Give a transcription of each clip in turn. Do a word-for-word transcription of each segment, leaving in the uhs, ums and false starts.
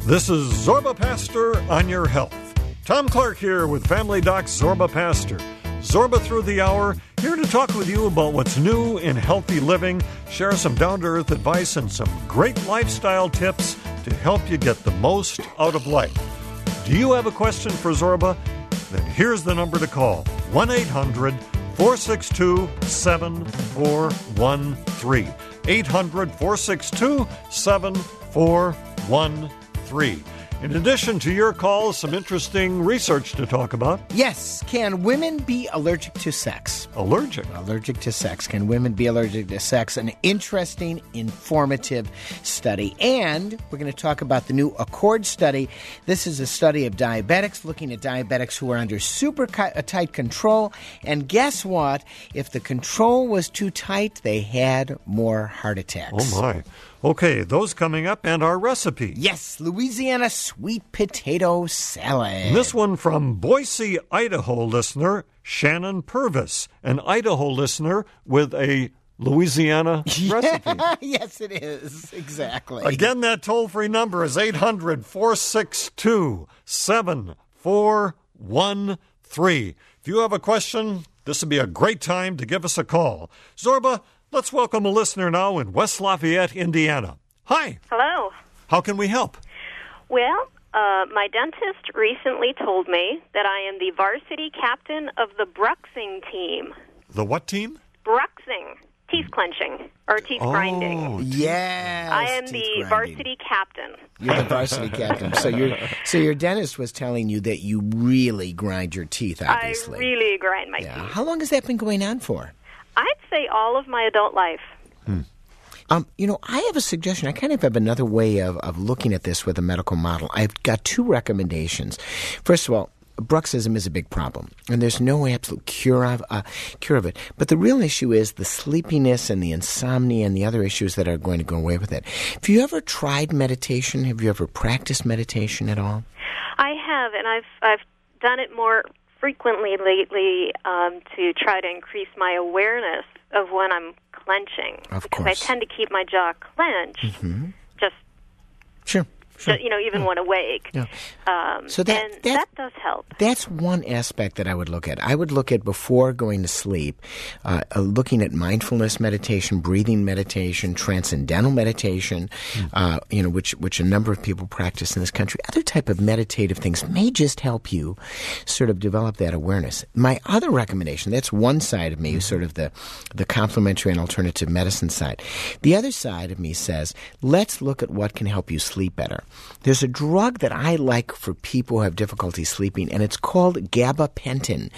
This is Zorba Pastor on your health. Tom Clark here with Family Doc's Zorba Pastor. Zorba through the hour, here to talk with you about what's new in healthy living, share some down-to-earth advice and some great lifestyle tips to help you get the most out of life. Do you have a question for Zorba? Then here's the number to call, one eight hundred four six two seven four one three. eight hundred four six two seven four one three. In addition to your calls, some interesting research to talk about. Yes. Can women be allergic to sex? Allergic? Allergic to sex. Can women be allergic to sex? An interesting, informative study. And we're going to talk about the new Accord study. This is a study of diabetics, looking at diabetics who are under super tight control. And guess what? If the control was too tight, they had more heart attacks. Oh, my. Okay, those coming up, and our recipe. Yes, Louisiana sweet potato salad. And this one from Boise, Idaho listener, Shannon Purvis, an Idaho listener with a Louisiana recipe. Yes, it is. Exactly. Again, that toll-free number is eight hundred four six two seven four one three. If you have a question, this would be a great time to give us a call. Zorba, let's welcome a listener now in West Lafayette, Indiana. Hi. Hello. How can we help? Well, uh, my dentist recently told me that I am the varsity captain of the Bruxing team. The what team? Bruxing. Teeth clenching or teeth oh, grinding. Yes. I am the grinding. varsity captain. You're the varsity captain. So your so your dentist was telling you that you really grind your teeth, obviously. I really grind my yeah. teeth. How long has that been going on for? I'd say all of my adult life. Hmm. Um, you know, I have a suggestion. I kind of have another way of, of looking at this with a medical model. I've got two recommendations. First of all, bruxism is a big problem, and there's no absolute cure of uh, cure of it. But the real issue is the sleepiness and the insomnia and the other issues that are going to go away with it. Have you ever tried meditation? Have you ever practiced meditation at all? I have, and I've I've done it more frequently lately um, to try to increase my awareness of when I'm clenching. Of because course. I tend to keep my jaw clenched, mm-hmm. just, sure. Sure. just, you know, even yeah. when awake. Yeah. Um, so that, and that, that does help. That's one aspect that I would look at. I would look at before going to sleep, uh, uh, looking at mindfulness meditation, breathing meditation, transcendental meditation, mm-hmm. uh, you know, which which a number of people practice in this country. Other type of meditative things may just help you sort of develop that awareness. My other recommendation, that's one side of me, mm-hmm. sort of the, the complementary and alternative medicine side. The other side of me says, let's look at what can help you sleep better. There's a drug that I like for people who have difficulty sleeping, and it's called gabapentin,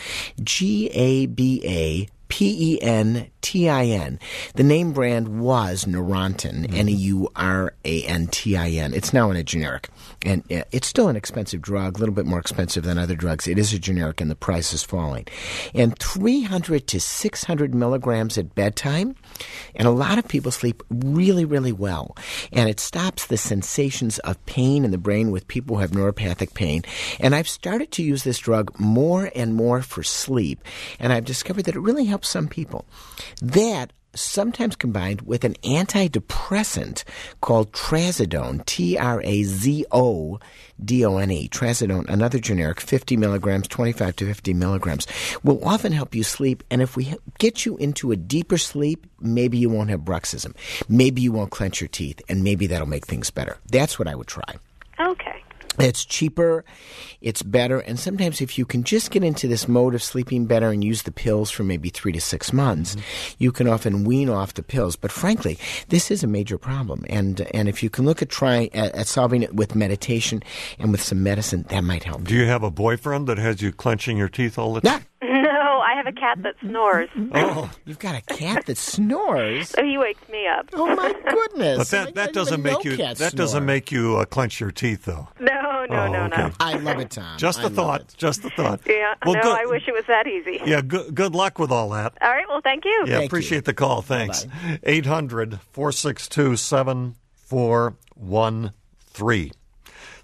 G A B A P E N T I N. The name brand was Neurontin, mm-hmm. N E U R A N T I N. It's now in a generic. And it's still an expensive drug, a little bit more expensive than other drugs. It is a generic, and the price is falling. And three hundred to six hundred milligrams at bedtime, and a lot of people sleep really, really well. And it stops the sensations of pain in the brain with people who have neuropathic pain. And I've started to use this drug more and more for sleep, and I've discovered that it really helps some people. That sometimes combined with an antidepressant called trazodone, T R A Z O D O N E. Trazodone, another generic, fifty milligrams, twenty-five to fifty milligrams, will often help you sleep. And if we get you into a deeper sleep, maybe you won't have bruxism. Maybe you won't clench your teeth, and maybe that'll make things better. That's what I would try. Okay. It's cheaper, it's better, and sometimes if you can just get into this mode of sleeping better and use the pills for maybe three to six months, mm-hmm. you can often wean off the pills. But frankly, this is a major problem, and and if you can look at trying at, at solving it with meditation and with some medicine, that might help. Do you have a boyfriend that has you clenching your teeth all the time? No, I have a cat that snores. Oh, you've got a cat that snores? So he wakes me up. Oh my goodness! But that, that doesn't make you that snore. doesn't make you uh, clench your teeth, though. No, no, oh, no, okay. no. I love it, Tom. Just a I thought. Just a thought. Yeah. Well, no, good. I wish it was that easy. Yeah. Good. Good luck with all that. All right. Well, thank you. Yeah. Thank appreciate you. the call. Thanks. Bye-bye. Eight hundred four six two seven four one three.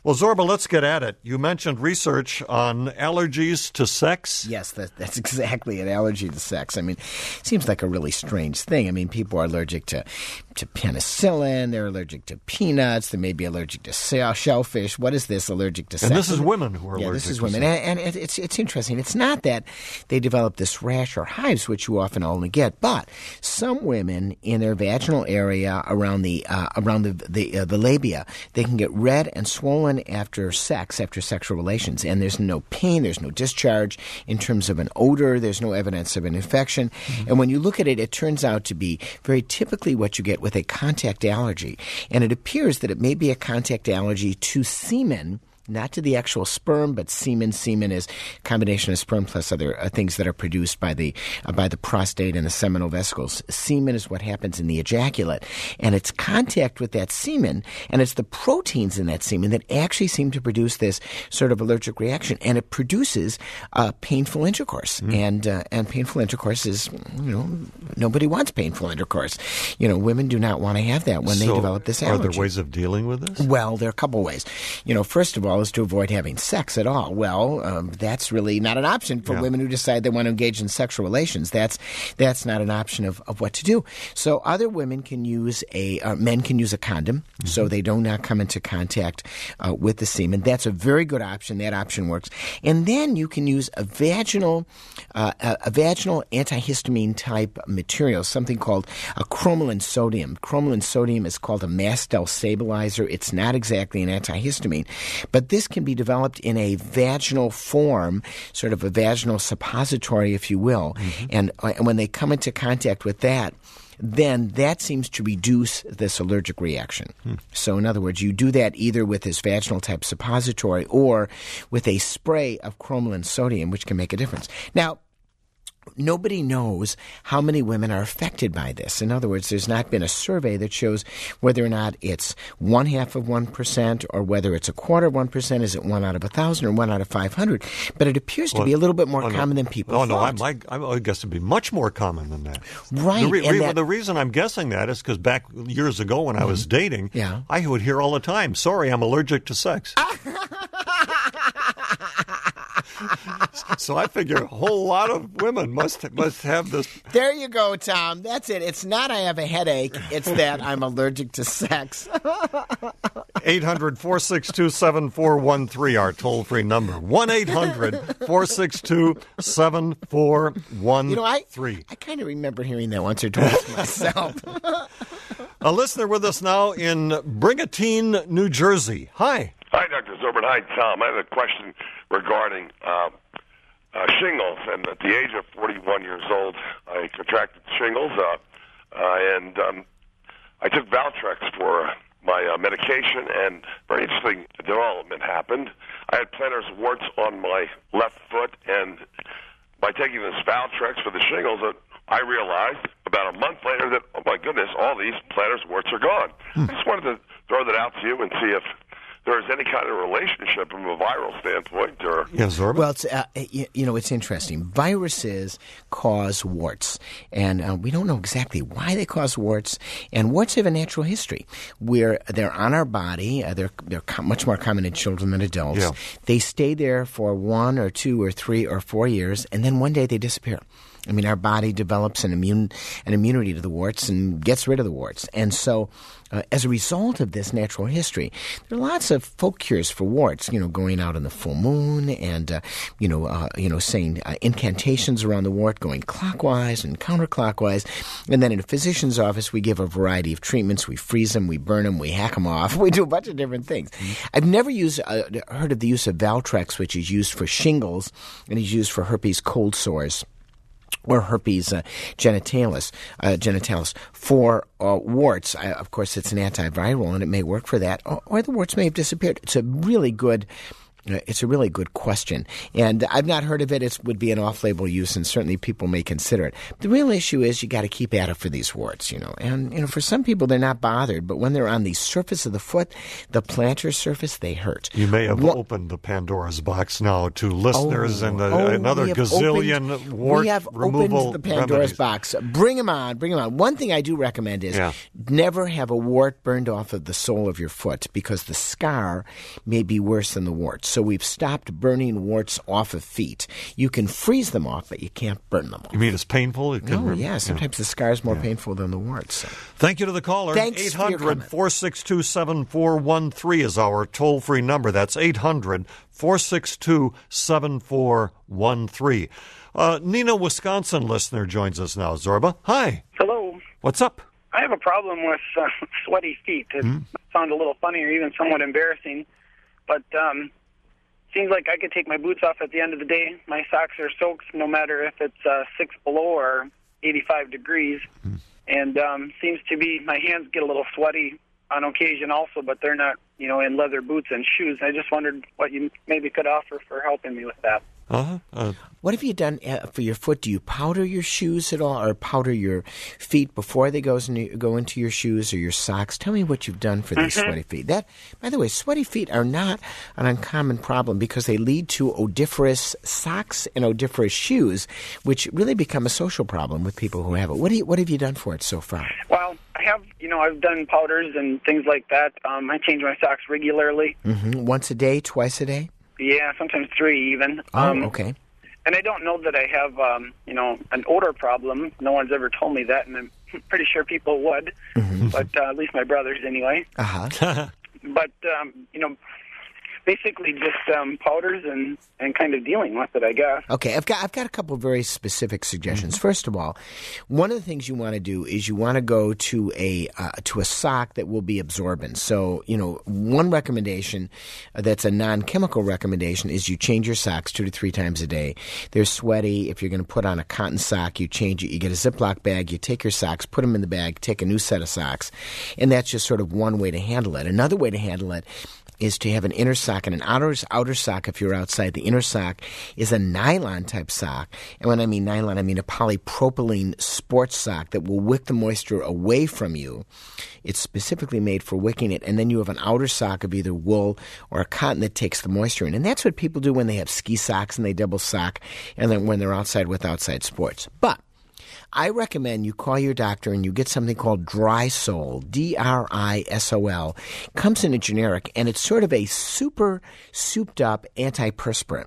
Well, Zorba, let's get at it. You mentioned research on allergies to sex. Yes, that, that's exactly an allergy to sex. I mean, it seems like a really strange thing. I mean, people are allergic to, to penicillin. They're allergic to peanuts. They may be allergic to shellfish. What is this allergic to sex? And this is women who are yeah, allergic this is to women. sex. And, and it, it's, it's interesting. It's not that they develop this rash or hives, which you often only get, but some women in their vaginal area around the uh, around the the, uh, the labia, they can get red and swollen after sex, after sexual relations, and there's no pain, there's no discharge in terms of an odor, there's no evidence of an infection. Mm-hmm. And when you look at it, it turns out to be very typically what you get with a contact allergy. And it appears that it may be a contact allergy to semen, not to the actual sperm, but semen. Semen is a combination of sperm plus other uh, things that are produced by the uh, by the prostate and the seminal vesicles. Semen is what happens in the ejaculate, and it's contact with that semen, and it's the proteins in that semen that actually seem to produce this sort of allergic reaction, and it produces uh, painful intercourse. Mm. And uh, and painful intercourse is, you know, nobody wants painful intercourse. You know, women do not want to have that when so they develop this allergy. Are there ways of dealing with this? Well, there are a couple ways. You know, first of all, is to avoid having sex at all. Well, um, that's really not an option for yeah. women who decide they want to engage in sexual relations. That's that's not an option of, of what to do. So other women can use a, uh, men can use a condom, mm-hmm. so they do not come into contact uh, with the semen. That's a very good option. That option works. And then you can use a vaginal, uh, a, a vaginal antihistamine type material, something called a cromolyn sodium. Cromolyn sodium is called a mast cell stabilizer. It's not exactly an antihistamine, but this can be developed in a vaginal form, sort of a vaginal suppository, if you will. Mm-hmm. And, uh, and when they come into contact with that, then that seems to reduce this allergic reaction. Hmm. So in other words, you do that either with this vaginal type suppository or with a spray of cromolyn sodium, which can make a difference. Now, nobody knows how many women are affected by this. In other words, there's not been a survey that shows whether or not it's one half of one percent or whether it's a quarter of one percent. Is it one out of one thousand or one out of five hundred? But it appears to well, be a little bit more oh, common no. than people oh, thought. No, I, I, I guess it'd be much more common than that. Right. The, re- and re- that, the reason I'm guessing that is because back years ago when mm-hmm. I was dating, yeah. I would hear all the time, sorry, I'm allergic to sex. So I figure a whole lot of women must must have this. There you go, Tom. That's it. It's not I have a headache. It's that I'm allergic to sex. eight hundred, four six two, seven four one three, our toll-free number. one eight hundred, four six two, seven four one three. You know, I, I kind of remember hearing that once or twice myself. A listener with us now in Brigantine, New Jersey. Hi. Hi, Doctor Zorba. Hi, Tom. I have a question regarding uh, uh, shingles. And at the age of forty-one years old, I contracted shingles, uh, uh, and um, I took Valtrex for my uh, medication, and very interesting development happened. I had plantar warts on my left foot, and by taking this Valtrex for the shingles, uh, I realized about a month later that, oh my goodness, all these plantar warts are gone. Hmm. I just wanted to throw that out to you and see if there is any kind of relationship from a viral standpoint, or yeah, Zorba? Well, it's, uh, you, you know, it's interesting. Viruses cause warts, and uh, we don't know exactly why they cause warts. And warts have a natural history where they're on our body. Uh, they're they're co- much more common in children than adults. Yeah. They stay there for one or two or three or four years, and then one day they disappear. I mean, our body develops an immune an immunity to the warts and gets rid of the warts. And so uh, as a result of this natural history, there are lots of folk cures for warts, you know, going out on the full moon and, uh, you know, uh, you know, saying uh, incantations around the wart, going clockwise and counterclockwise. And then in a physician's office, we give a variety of treatments. We freeze them, we burn them, we hack them off. We do a bunch of different things. Mm-hmm. I've never used uh, heard of the use of Valtrex, which is used for shingles and is used for herpes cold sores, or herpes uh, genitalis, uh, genitalis. For uh, warts, I, of course, it's an antiviral, and it may work for that, or, or the warts may have disappeared. It's a really good It's a really good question, and I've not heard of it. It would be an off-label use, and certainly people may consider it. The real issue is you got to keep at it for these warts, you know. And you know, for some people, they're not bothered, but when they're on the surface of the foot, the plantar surface, they hurt. You may have What, opened the Pandora's box now to listeners oh, and the, oh, another we have gazillion opened, wart we have removal opened the Pandora's remedies. box. Bring them on, bring them on. One thing I do recommend is Yeah. never have a wart burned off of the sole of your foot, because the scar may be worse than the wart. So we've stopped burning warts off of feet. You can freeze them off, but you can't burn them off. You mean it's painful? It can No, rem- yeah, sometimes the scar is more painful than the warts. So. Thank you to the caller. Thanks eight for your hundred, comment. four six two, seven four one three is our toll-free number. That's eight hundred, four six two, seven four one three. Uh, Nina, Wisconsin listener joins us now. Zorba, hi. Hello. What's up? I have a problem with uh, sweaty feet. It Hmm? sounds a little funny or even somewhat embarrassing, but um, seems like I could take my boots off at the end of the day. My socks are soaked no matter if it's uh, six below or eighty-five degrees, Hmm. and um, seems to be my hands get a little sweaty on occasion also, but they're not, you know, in leather boots and shoes. I just wondered what you maybe could offer for helping me with that. Uh-huh. Uh, What have you done uh, for your foot? Do you powder your shoes at all, or powder your feet before they goes into, go into your shoes or your socks? Tell me what you've done for these Mm-hmm. sweaty feet. That, by the way, sweaty feet are not an uncommon problem because they lead to odoriferous socks and odoriferous shoes, which really become a social problem with people who have it. What do you, what have you done for it so far? Well, I have, you know, I've done powders and things like that. Um, I change my socks regularly. Mm-hmm. Once a day, twice a day? Yeah, sometimes three even. Oh, Um, okay. And I don't know that I have, um, you know, an odor problem. No one's ever told me that, and I'm pretty sure people would, Mm-hmm. but uh, at least my brothers anyway. Uh-huh. But, um, you know, basically just um, powders and, and kind of dealing with it, I guess. Okay, I've got I've got a couple of very specific suggestions. Mm-hmm. First of all, one of the things you want to do is you want to go to a uh, to a sock that will be absorbent. So, you know, one recommendation uh, that's a non-chemical recommendation is you change your socks two to three times a day. They're sweaty. If you're going to put on a cotton sock, you change it. You get a Ziploc bag. You take your socks, put them in the bag, take a new set of socks, and that's just sort of one way to handle it. Another way to handle it is to have an inner sock and an outer outer sock if you're outside. The inner sock is a nylon type sock. And when I mean nylon, I mean a polypropylene sports sock that will wick the moisture away from you. It's specifically made for wicking it. And then you have an outer sock of either wool or a cotton that takes the moisture in. And that's what people do when they have ski socks and they double sock and then when they're outside with outside sports. But I recommend you call your doctor and you get something called Drisol, D R I S O L. Comes in a generic, and it's sort of a super souped-up antiperspirant.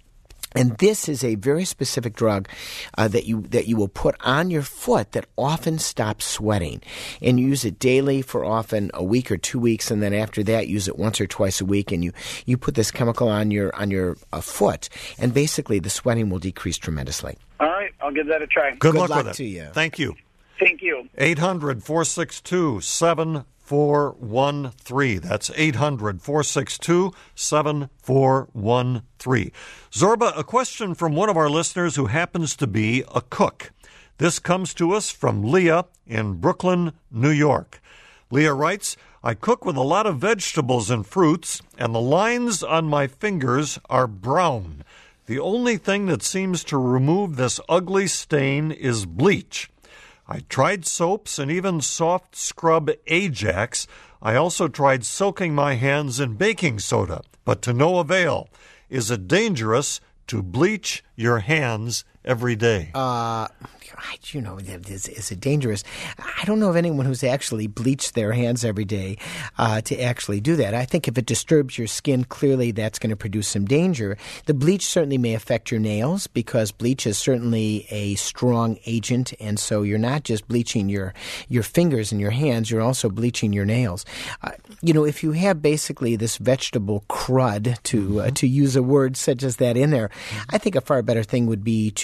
And this is a very specific drug uh, that you that you will put on your foot that often stops sweating. And you use it daily for often a week or two weeks, and then after that, use it once or twice a week. And you, you put this chemical on your on your uh, foot, and basically the sweating will decrease tremendously. All right, I'll give that a try. good, Good luck, luck with it. to you. Thank you. Thank you. eight hundred, four six two, seven four one three. That's eight hundred, four six two, seven four one three. Zorba, a question from one of our listeners who happens to be a cook. This comes to us from Leah in Brooklyn, New York. Leah writes, I cook with a lot of vegetables and fruits, and the lines on my fingers are brown. The only thing that seems to remove this ugly stain is bleach. I tried soaps and even soft scrub Ajax. I also tried soaking my hands in baking soda, but to no avail. Is it dangerous to bleach your hands every day? Uh, you know, is, is it dangerous? I don't know of anyone who's actually bleached their hands every day uh, to actually do that. I think if it disturbs your skin, clearly that's going to produce some danger. The bleach certainly may affect your nails because bleach is certainly a strong agent, and so you're not just bleaching your, your fingers and your hands, you're also bleaching your nails. Uh, you know, if you have basically this vegetable crud, to uh, to use a word such as that in there, I think a far better thing would be to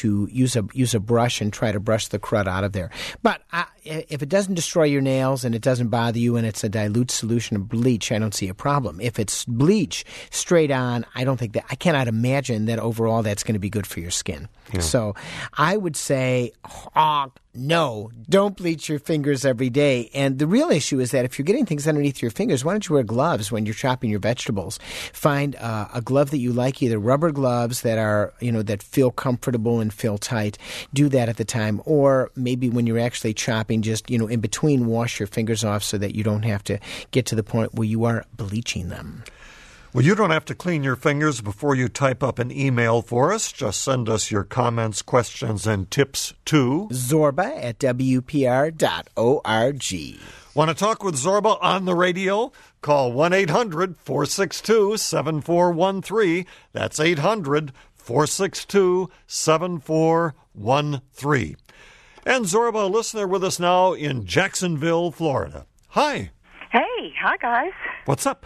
to use a use a brush and try to brush the crud out of there. But I, if it doesn't destroy your nails and it doesn't bother you and it's a dilute solution of bleach, I don't see a problem. If it's bleach straight on, I don't think that I cannot imagine that overall that's going to be good for your skin. Yeah. So I would say, oh, no, don't bleach your fingers every day. And the real issue is that if you're getting things underneath your fingers, why don't you wear gloves when you're chopping your vegetables? Find uh, a glove that you like, either rubber gloves that are, you know, that feel comfortable and feel tight. Do that at the time. Or maybe when you're actually chopping, just, you know, in between, wash your fingers off so that you don't have to get to the point where you are bleaching them. Well, you don't have to clean your fingers before you type up an email for us. Just send us your comments, questions, and tips to Zorba at W P R dot org. Want to talk with Zorba on the radio? Call one eight hundred four six two seven four one three. That's eight hundred four six two seven four one three. And Zorba, a listener with us now in Jacksonville, Florida. Hi. Hey, hi, guys. What's up?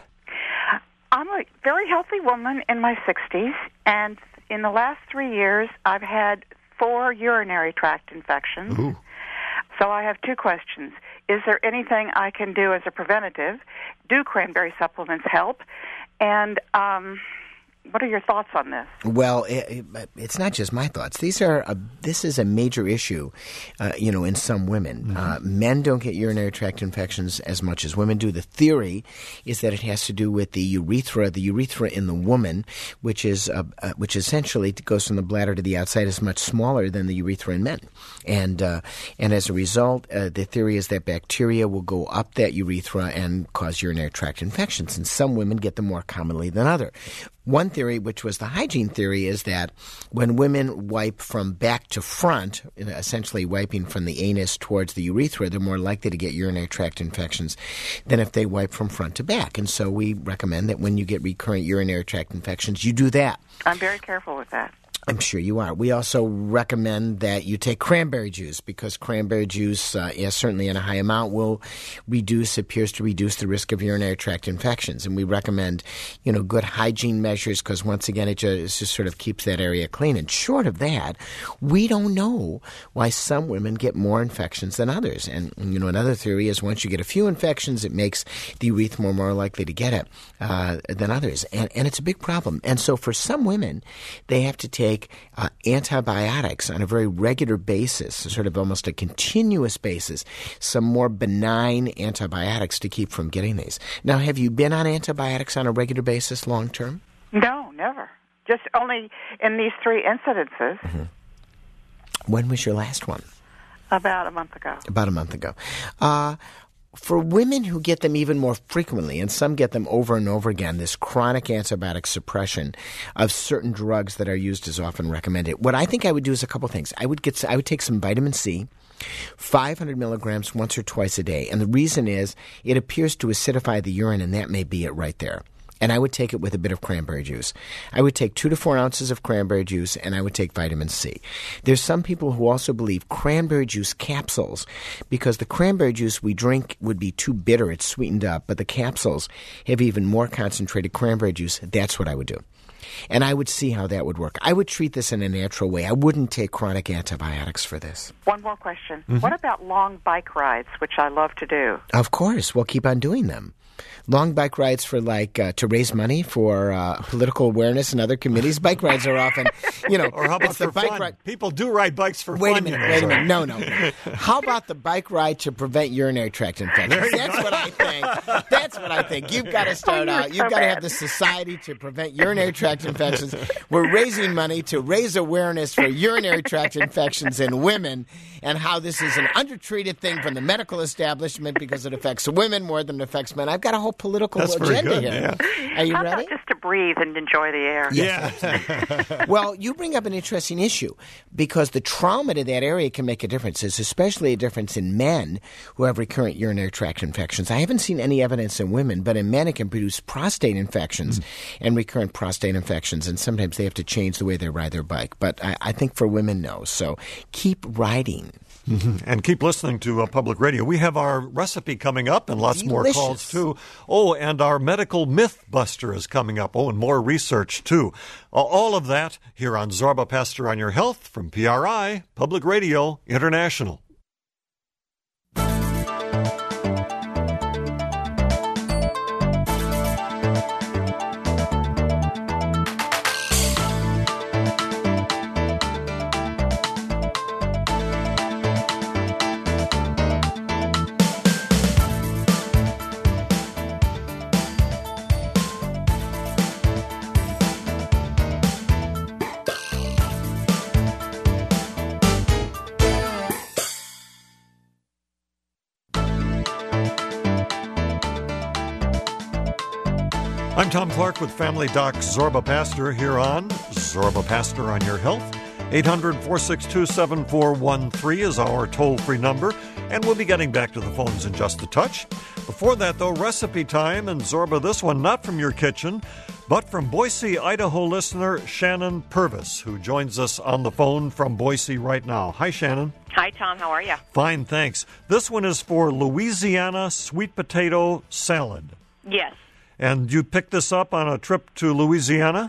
I'm a very healthy woman in my sixties, and in the last three years, I've had four urinary tract infections. Ooh. So I have two questions. Is there anything I can do as a preventative? Do cranberry supplements help? And um, what are your thoughts on this? Well, it, it, it's not just my thoughts. These are a, this is a major issue, uh, you know, in some women. Mm-hmm. Uh, men don't get urinary tract infections as much as women do. The theory is that it has to do with the urethra, the urethra in the woman, which is uh, uh, which essentially goes from the bladder to the outside, is much smaller than the urethra in men, and uh, and as a result, uh, the theory is that bacteria will go up that urethra and cause urinary tract infections, and some women get them more commonly than others. One theory, which was the hygiene theory, is that when women wipe from back to front, essentially wiping from the anus towards the urethra, they're more likely to get urinary tract infections than if they wipe from front to back. And so we recommend that when you get recurrent urinary tract infections, you do that. I'm very careful with that. I'm sure you are. We also recommend that you take cranberry juice because cranberry juice, uh, yeah, certainly in a high amount, will reduce, appears to reduce the risk of urinary tract infections. And we recommend, you know, good hygiene measures because, once again, it just, just sort of keeps that area clean. And short of that, we don't know why some women get more infections than others. And, you know, another theory is once you get a few infections, it makes the urethra more, more likely to get it uh, than others. And, and it's a big problem. And so for some women, they have to take Uh, antibiotics on a very regular basis, sort of almost a continuous basis, some more benign antibiotics to keep from getting these. Now, have you been on antibiotics on a regular basis long term? No, never. Just only in these three incidences. Mm-hmm. When was your last one? About a month ago. About a month ago. Uh, For women who get them even more frequently, and some get them over and over again, this chronic antibiotic suppression of certain drugs that are used as often recommended, what I think I would do is a couple things. I would get, I would take some vitamin C, five hundred milligrams once or twice a day. And the reason is it appears to acidify the urine, and that may be it right there. And I would take it with a bit of cranberry juice. I would take two to four ounces of cranberry juice, and I would take vitamin C. There's some people who also believe cranberry juice capsules, because the cranberry juice we drink would be too bitter, it's sweetened up, but the capsules have even more concentrated cranberry juice. That's what I would do. And I would see how that would work. I would treat this in a natural way. I wouldn't take chronic antibiotics for this. One more question. Mm-hmm. What about long bike rides, which I love to do? Of course. We'll keep on doing them. Long bike rides for like uh, to raise money for uh, political awareness and other committees. Bike rides are often, you know, or how about it's the for bike fun? Ride. People do ride bikes for wait fun. Wait a minute, you know, wait so. a minute. No, no, no. How about the bike ride to prevent urinary tract infections? That's what I think. That's what I think. You've got to start oh, out. You've so got to bad. have the Society to Prevent Urinary Tract Infections. We're raising money to raise awareness for urinary tract infections in women and how this is an undertreated thing from the medical establishment because it affects women more than it affects men. I've got a whole political That's agenda good, here. yeah. Are you How ready? about just to breathe and enjoy the air? Yes, Yeah. Well, you bring up an interesting issue because the trauma to that area can make a difference. There's especially a difference in men who have recurrent urinary tract infections. I haven't seen any evidence in women, but in men it can produce prostate infections mm. and recurrent prostate infections, and sometimes they have to change the way they ride their bike. But I, I think for women, no. So keep riding. Mm-hmm. And keep listening to uh, Public Radio. We have our recipe coming up and lots Delicious. more calls, too. Oh, and our medical myth buster is coming up. Oh, and more research, too. Uh, all of that here on Zorba Pastor on Your Health from P R I, Public Radio International. I'm Tom Clark with Family Doc Zorba Pastor here on Zorba Pastor on Your Health. eight hundred, four six two, seven four one three is our toll-free number, and we'll be getting back to the phones in just a touch. Before that, though, recipe time, and Zorba, this one not from your kitchen, but from Boise, Idaho listener Shannon Purvis, who joins us on the phone from Boise right now. Hi, Shannon. Hi, Tom. How are you? Fine, thanks. This one is for Louisiana sweet potato salad. Yes. And you picked this up on a trip to Louisiana?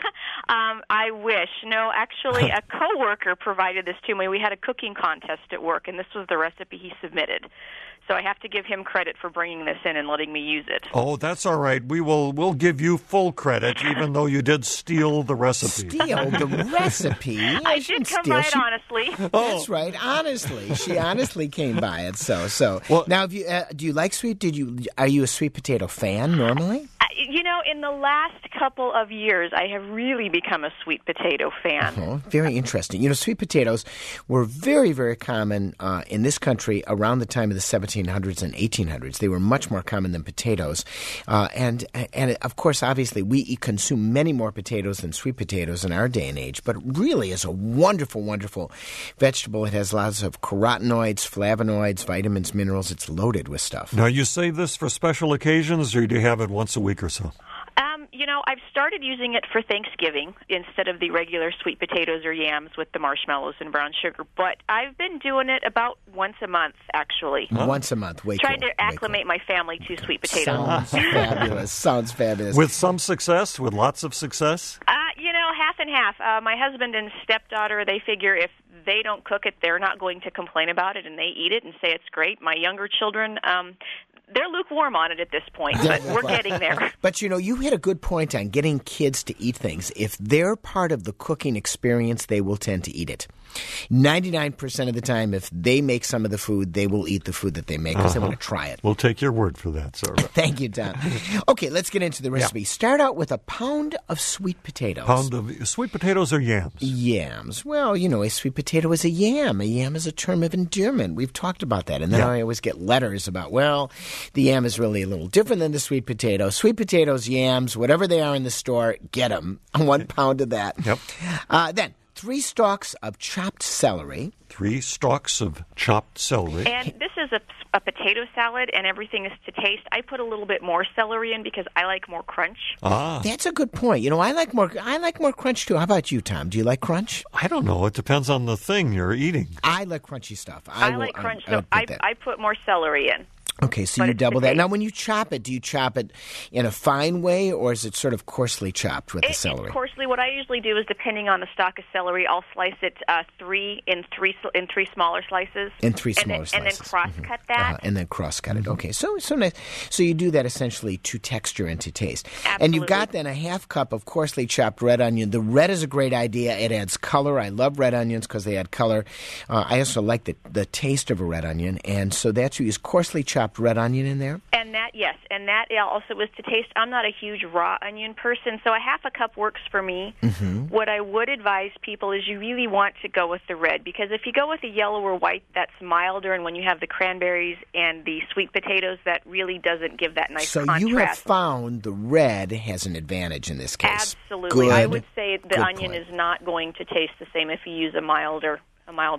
um, I wish. No, actually, a coworker provided this to me. We had a cooking contest at work, and this was the recipe he submitted. So I have to give him credit for bringing this in and letting me use it. Oh, that's all right. We will we'll give you full credit, even though you did steal the recipe. Steal the recipe? I, I did come by it she, honestly. Oh. That's right, honestly. She honestly came by it. So, so well, now, if you uh, do you like sweet? Did you are you a sweet potato fan normally? Uh, you know, in the last couple of years, I have really become a sweet potato fan. Oh, very interesting. You know, sweet potatoes were very, very common uh, in this country around the time of the seventeen hundreds and eighteen hundreds. They were much more common than potatoes. Uh, and, and of course, obviously, we eat, consume many more potatoes than sweet potatoes in our day and age, but it really is a wonderful, wonderful vegetable. It has lots of carotenoids, flavonoids, vitamins, minerals. It's loaded with stuff. Now, you save this for special occasions, or do you have it once a week or so? Um, you know, I've started using it for Thanksgiving instead of the regular sweet potatoes or yams with the marshmallows and brown sugar. But I've been doing it about once a month, actually. Huh? Once a month. Way Trying cool. to acclimate cool. my family to sweet potatoes. Sounds fabulous. Sounds fabulous. With some success? With lots of success? Uh, you know, half and half. Uh, my husband and stepdaughter, they figure if they don't cook it, they're not going to complain about it, and they eat it and say it's great. My younger children, um, they're lukewarm on it at this point, but we're getting there. But, you know, you hit a good point on getting kids to eat things. If they're part of the cooking experience, they will tend to eat it. ninety-nine percent of the time, if they make some of the food, they will eat the food that they make because uh-huh. they want to try it. We'll take your word for that, sir. Thank you, Tom. Okay, let's get into the recipe. Yeah. Start out with a pound of sweet potatoes. Pound of sweet potatoes or yams? Yams. Well, you know, a sweet potato is a yam. A yam is a term of endearment. We've talked about that. And then yeah. I always get letters about, well, the yam is really a little different than the sweet potato. Sweet potatoes, yams, whatever they are in the store, get them. One pound of that. Yep. Uh, then, three stalks of chopped celery. Three stalks of chopped celery. And this is a, a potato salad, and everything is to taste. I put a little bit more celery in because I like more crunch. Ah, that's a good point. You know, I like more. I like more crunch too. How about you, Tom? Do you like crunch? I don't know. It depends on the thing you're eating. I like crunchy stuff. I, I will, like crunch, I, so I, I, I put more celery in. Okay, so but you double that. taste. Now, when you chop it, do you chop it in a fine way, or is it sort of coarsely chopped with it, the celery? It's coarsely. What I usually do is, depending on the stalk of celery, I'll slice it uh, three in three in three smaller slices. In three and smaller then, slices. And then cross cut mm-hmm. that. Uh, and then cross cut it. Okay, so so nice. So you do that essentially to texture and to taste. Absolutely. And you've got then a half cup of coarsely chopped red onion. The red is a great idea. It adds color. I love red onions because they add color. Uh, I also like the the taste of a red onion, and so that's you use coarsely chopped red onion in there. And that, yes, and that also is to taste. I'm not a huge raw onion person, so a half a cup works for me. Mm-hmm. What I would advise people is you really want to go with the red, because if you go with a yellow or white, that's milder, and when you have the cranberries and the sweet potatoes, that really doesn't give that nice so contrast. So you have found the red has an advantage in this case. Absolutely. Good, I would say the good onion point. is not going to taste the same if you use a milder, a milder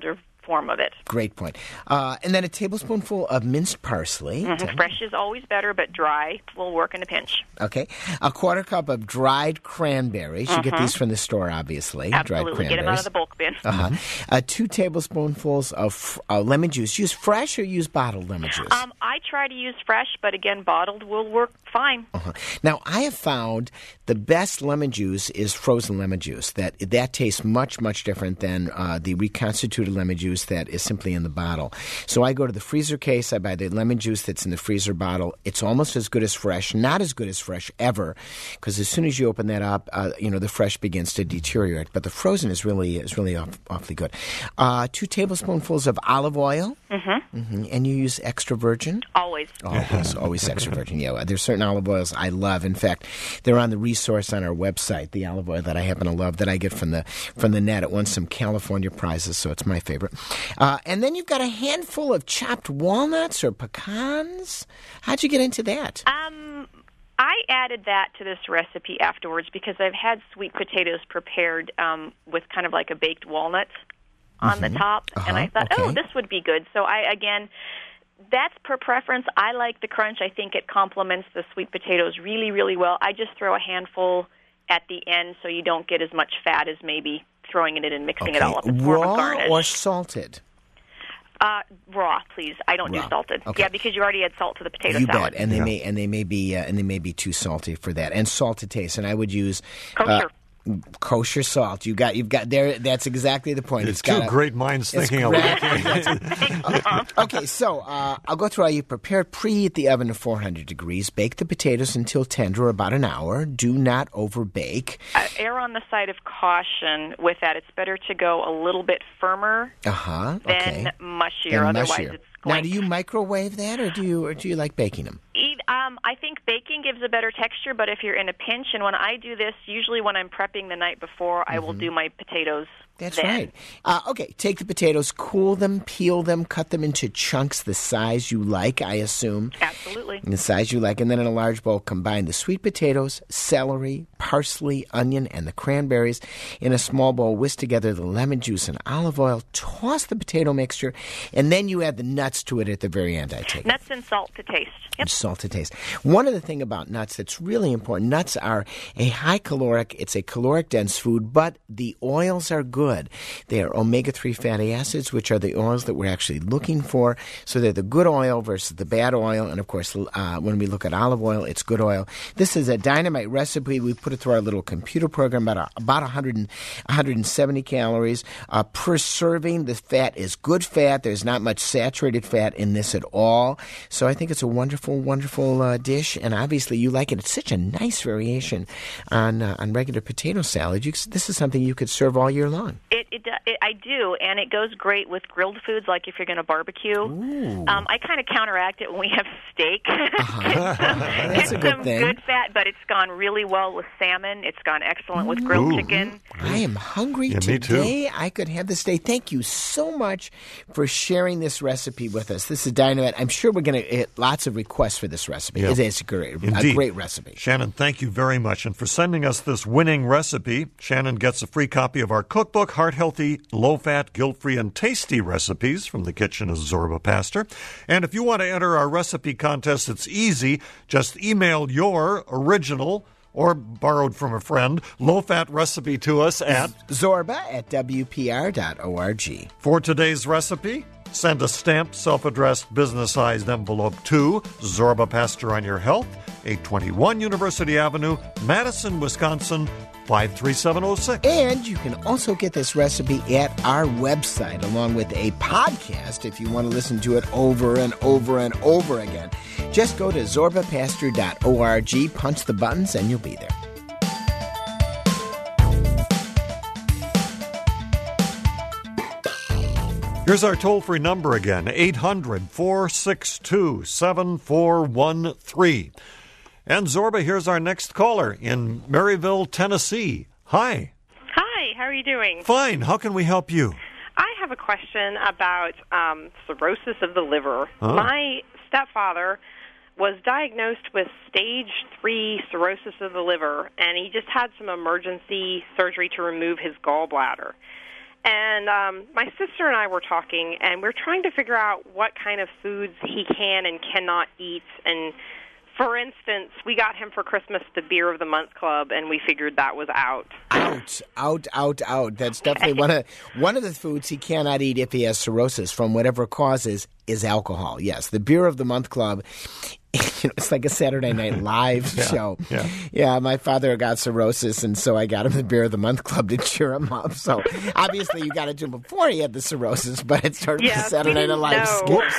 form of it. Great point. Uh, and then a tablespoonful of minced parsley. Mm-hmm. Fresh is always better, but dry will work in a pinch. Okay. A quarter cup of dried cranberries. You Mm-hmm. get these from the store, obviously. Absolutely. Dried Get them out of cranberries. the bulk bin. Uh-huh. Uh, two tablespoonfuls of uh, lemon juice. Use fresh or use bottled lemon juice? Um, I try to use fresh, but again, bottled will work fine. Uh-huh. Now, I have found the best lemon juice is frozen lemon juice. That that tastes much, much different than uh, the reconstituted lemon juice that is simply in the bottle. So I go to the freezer case. I buy the lemon juice that's in the freezer bottle. It's almost as good as fresh, not as good as fresh ever, because as soon as you open that up, uh, you know the fresh begins to deteriorate. But the frozen is really is really off, awfully good. Uh, two tablespoonfuls of olive oil, Mm-hmm. mm-hmm. and you use extra virgin. Always. Always, always extra virgin. Yeah, there's certain olive oils I love. In fact, they're on the resource on our website. The olive oil that I happen to love that I get from the from the net. It won some California prizes, so it's my favorite. Uh, and then you've got a handful of chopped walnuts or pecans. How'd you get into that? Um, I added that to this recipe afterwards because I've had sweet potatoes prepared um, with kind of like a baked walnut on Mm-hmm. the top, Uh-huh, and I thought, okay. oh, this would be good. So I, again, that's per preference. I like the crunch. I think it complements the sweet potatoes really, really well. I just throw a handful at the end so you don't get as much fat as maybe throwing it in and mixing it all up in form of Raw garnish. or salted? Uh, raw, please. I don't Raw. do salted. Okay. Yeah, because you already had salt to the potato You salad. bet, and they Yeah. may and they may be uh, and they may be too salty for that, and salt to taste. And I would use Kosher. Uh, kosher salt. You got you've got there. That's exactly the point. It's got two a- great minds it's thinking correct. alike. Okay, so uh, I'll go through how you prepare. Preheat the oven to four hundred degrees. Bake the potatoes until tender, about an hour. Do not overbake. Uh, err on the side of caution with that. It's better to go a little bit firmer Uh huh. than Okay. mushier. Then Otherwise, mushier. it's going Now, do you microwave that, or do you or do you like baking them? Eat, um, I think baking gives a better texture, but if you're in a pinch, and when I do this, usually when I'm prepping the night before, I will do my potatoes. That's then. right. Uh, okay, take the potatoes, cool them, peel them, cut them into chunks the size you like, I assume. Absolutely. The size you like, and then in a large bowl, combine the sweet potatoes, celery, parsley, onion, and the cranberries. In a small bowl, whisk together the lemon juice and olive oil, toss the potato mixture, and then you add the nuts to it at the very end, I take it. Nuts and salt to taste. Yep. And salt to taste. One other thing about nuts that's really important, nuts are a high caloric, it's a caloric dense food, but the oils are good. They are omega three fatty acids, which are the oils that we're actually looking for. So they're the good oil versus the bad oil. And of course, uh, when we look at olive oil, it's good oil. This is a dynamite recipe. We put it through our little computer program, about, a, about one hundred, one hundred seventy calories uh, per serving. The fat is good fat. There's not much saturated fat in this at all. So I think it's a wonderful, wonderful uh, dish. And obviously you like it. It's such a nice variation on, uh, on regular potato salad. You, this is something you could serve all year long. It, it, it, I do, and it goes great with grilled foods, like if you're going to barbecue. Um, I kind of counteract it when we have steak. Uh-huh. Get some, That's a get good some thing. good fat, but it's gone really well with salmon. It's gone excellent with grilled Ooh. chicken. I am hungry Yeah, me too. today. I could have this day. Thank you so much for sharing this recipe with us. This is dynamite. I'm sure we're going to get lots of requests for this recipe. Yeah. It is a great, a Indeed. great recipe. Shannon, thank you very much. And for sending us this winning recipe, Shannon gets a free copy of our cookbook, Heart Healthy, Low-Fat, Guilt-Free, and Tasty Recipes from the Kitchen of Zorba Pastor. And if you want to enter our recipe contest, it's easy. Just email your original or borrowed from a friend low-fat recipe to us at Zorba at W P R dot org. For today's recipe, send a stamped, self-addressed, business-sized envelope to Zorba Pastor on Your Health, eight twenty-one University Avenue, Madison, Wisconsin, five three seven oh six. And you can also get this recipe at our website, along with a podcast if you want to listen to it over and over and over again. Just go to zorba pastor dot org, punch the buttons, and you'll be there. Here's our toll-free number again, eight hundred, four six two, seven four one three. And Zorba, here's our next caller in Maryville, Tennessee. Hi. Hi, how are you doing? Fine. How can we help you? I have a question about um, cirrhosis of the liver. Huh? My stepfather was diagnosed with stage three cirrhosis of the liver, and he just had some emergency surgery to remove his gallbladder. And um, my sister and I were talking, and we're trying to figure out what kind of foods he can and cannot eat. And for instance, we got him for Christmas the Beer of the Month Club, and we figured that was out. Out, out, out, out. That's definitely one of one of the foods he cannot eat if he has cirrhosis from whatever causes is alcohol. Yes, the Beer of the Month Club. You know, it's like a Saturday Night Live yeah, show. Yeah. yeah, my father got cirrhosis, and so I got him the Beer of the Month Club to cheer him up. So obviously you got to do it before he had the cirrhosis, but it's sort of yeah, the Saturday Night Live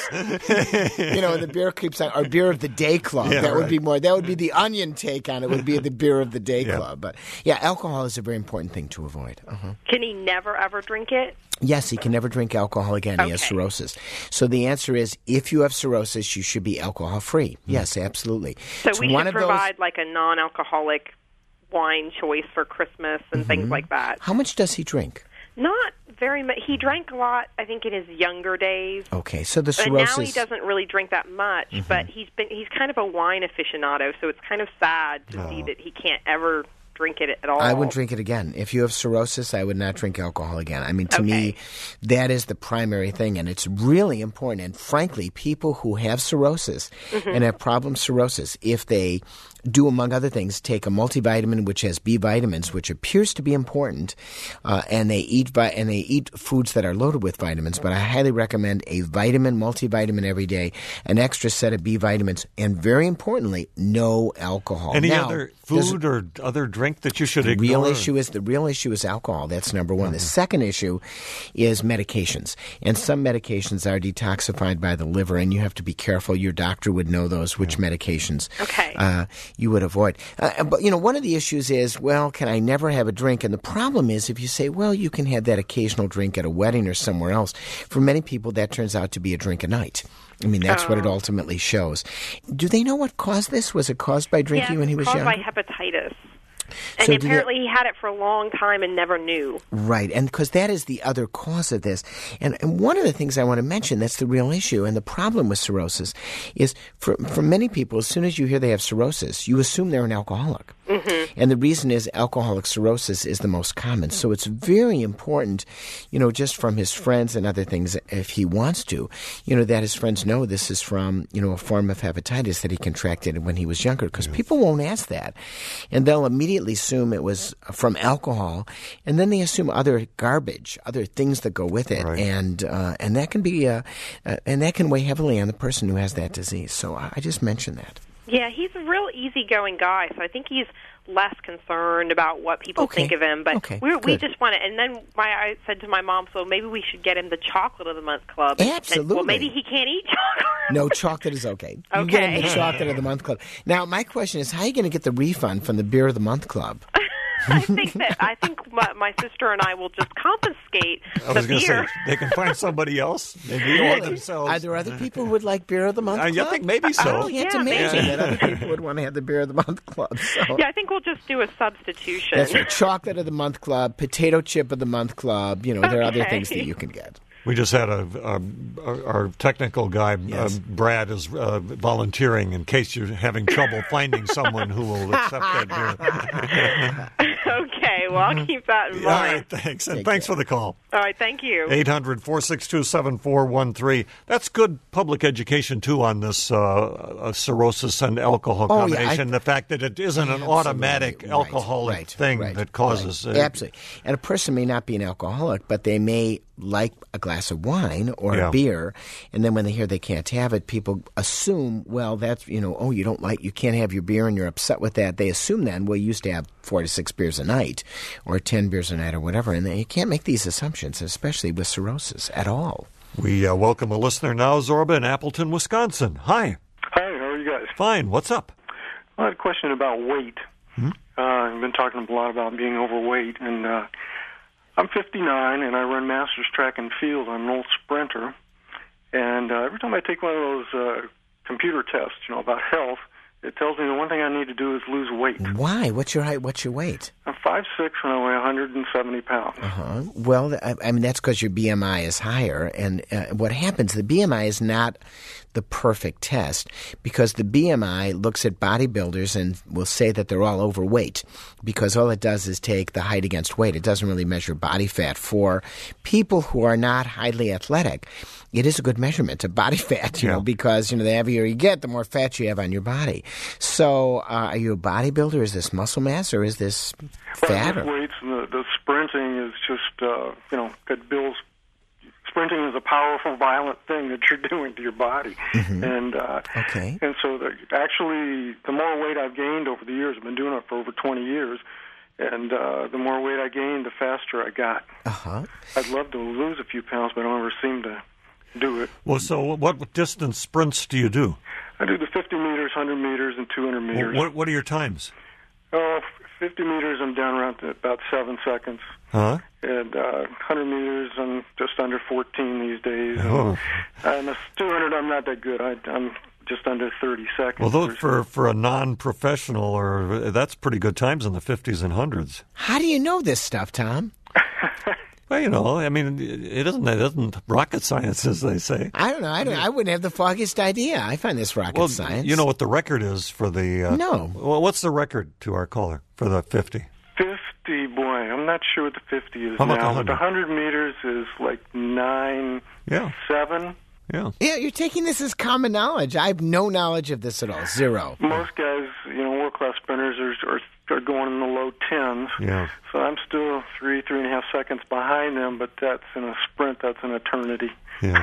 skips. You know, the beer keeps on, or Beer of the Day Club. Yeah, that right. would be more, that would be the Onion take on it, would be the Beer of the Day yeah. Club. But yeah, alcohol is a very important thing to avoid. Uh-huh. Can he never, ever drink it? Yes, he can never drink alcohol again. He has Okay. cirrhosis. So the answer is, if you have cirrhosis, you should be alcohol-free. Yes, absolutely. So It's we one should of provide those, like a non-alcoholic wine choice for Christmas and Mm-hmm. things like that. How much does he drink? Not very much. He drank a lot, I think, in his younger days. Okay, so the And now cirrhosis... he doesn't really drink that much, Mm-hmm. but he's been he's kind of a wine aficionado, so it's kind of sad to Oh. see that he can't ever drink it at all. I wouldn't drink it again. If you have cirrhosis, I would not drink alcohol again. I mean, to Okay. me, that is the primary thing, and it's really important. And frankly, people who have cirrhosis Mm-hmm. and have problem cirrhosis, if they do, among other things, take a multivitamin which has B vitamins, which appears to be important, uh, and they eat vi- and they eat foods that are loaded with vitamins. But I highly recommend a vitamin multivitamin every day, an extra set of B vitamins, and very importantly, no alcohol. Any Now, other does- food or other drink that you should the ignore? real issue is the real issue is alcohol. That's number one. Mm-hmm. The second issue is medications, and some medications are detoxified by the liver, and you have to be careful. Your doctor would know those which medications Okay. uh, you would avoid. Uh, but you know, one of the issues is, well, can I never have a drink? And the problem is, if you say, well, you can have that occasional drink at a wedding or somewhere else, for many people that turns out to be a drink a night. I mean, that's what it Oh. ultimately shows. Do they know what caused this? Was it caused by drinking yeah, when he was caused younger? by hepatitis. And So do they- apparently he had it for a long time and never knew. Right, and because that is the other cause of this. And, and one of the things I want to mention that's the real issue and the problem with cirrhosis is for, for many people, as soon as you hear they have cirrhosis, you assume they're an alcoholic. Mm-hmm. And the reason is alcoholic cirrhosis is the most common. So it's very important, you know, just from his friends and other things, if he wants to, you know, that his friends know this is from, you know, a form of hepatitis that he contracted when he was younger, because people won't ask that. And they'll immediately assume it was from alcohol, and then they assume other garbage, other things that go with it, Right. and uh, and that can be uh, uh, and that can weigh heavily on the person who has that disease. So I, I just mentioned that. Yeah, he's a real easygoing guy, so I think he's less concerned about what people Okay. think of him. But Okay, we're, we good. just want to. And then my, I said to my mom, so maybe we should get him the Chocolate of the Month Club. And she said, Absolutely. well, maybe he can't eat chocolate. No, chocolate is okay. You get him the Okay. chocolate of the month club. Now, my question is, how are you going to get the refund from the beer of the month club? I think that I think my, my sister and I will just confiscate I was the going to say, beer. they can find somebody else, maybe or themselves. Are there other people who would like beer of the month I club? think maybe so. I can't Yeah, imagine maybe. that other people would want to have the beer of the month club. So. Yeah, I think we'll just do a substitution. That's right. Chocolate of the month club, potato chip of the month club. You know, there are other Okay. things that you can get. We just had a, a our our technical guy, Yes. uh, Brad, is uh, volunteering in case you're having trouble finding someone who will accept that beer. Okay, well, I'll keep that in All mind. right, thanks. And Take thanks care. for the call. All right, thank you. eight hundred, four six two, seven four one three. That's good public education, too, on this uh, uh, cirrhosis and alcohol Oh, yeah, I- combination. The fact that it isn't an automatic Right, alcoholic right, thing right, that causes right. uh, Absolutely. And a person may not be an alcoholic, but they may like a glass of wine or Yeah. a beer, and then when they hear they can't have it, people assume, well, that's, you know, oh, you don't like, you can't have your beer and you're upset with that. They assume then, well, you used to have four to six beers a night or ten beers a night or whatever, and you can't make these assumptions, especially with cirrhosis at all. We uh, welcome a listener now, Zorba in Appleton, Wisconsin. Hi. Hi, how are you guys? Fine. What's up? I had a question about weight. Hmm? Uh, I've been talking a lot about being overweight, and uh, I'm fifty-nine, and I run Masters Track and Field. I'm an old sprinter, and uh, every time I take one of those uh, computer tests, you know, about health, it tells me the one thing I need to do is lose weight. Why? What's your height? What's your weight? I'm five six and I weigh one hundred seventy pounds. Uh-huh. Well, I, I mean, that's because your B M I is higher. And uh, what happens, the B M I is not the perfect test because the B M I looks at bodybuilders and will say that they're all overweight because all it does is take the height against weight. It doesn't really measure body fat. For people who are not highly athletic, it is a good measurement of body fat, you yeah. know, because, you know, the heavier you get, the more fat you have on your body. So uh, are you a bodybuilder? Is this muscle mass or is this fat? Well, or? weights and the, the sprinting is just, uh, you know, it builds. Sprinting is a powerful, violent thing that you're doing to your body. Mm-hmm. And uh, okay. and so the, actually, the more weight I've gained over the years, I've been doing it for over twenty years, and uh, the more weight I gained, the faster I got. Uh-huh. I'd love to lose a few pounds, but I don't ever seem to do it. Well, so what distance sprints do you do? I do the fifty meters, one hundred meters, and two hundred meters. What, what are your times? Oh, fifty meters, I'm down around to about seven seconds. Huh? And uh, one hundred meters, I'm just under fourteen these days. Oh. And, and two hundred, I'm not that good. I, I'm just under thirty seconds. Well, those for for a non-professional, or that's pretty good times in the fifties and hundreds. How do you know this stuff, Tom? Well, you know, I mean, it isn't it isn't rocket science, as they say. I don't know. I don't. I wouldn't have the foggiest idea. I find this rocket well, science. You know what the record is for the? Uh, no. Well, what's the record to our caller for the fifty? Fifty, boy, I'm not sure what the fifty is How about now. the But the hundred meters is like nine, yeah, seven. Yeah. Yeah, you're taking this as common knowledge. I have no knowledge of this at all. Zero. Most guys, you know, world-class sprinters are, are, are going in the low tens. Yeah. So I'm still three, three and a half seconds behind them, but that's in a sprint. That's an eternity. Yeah.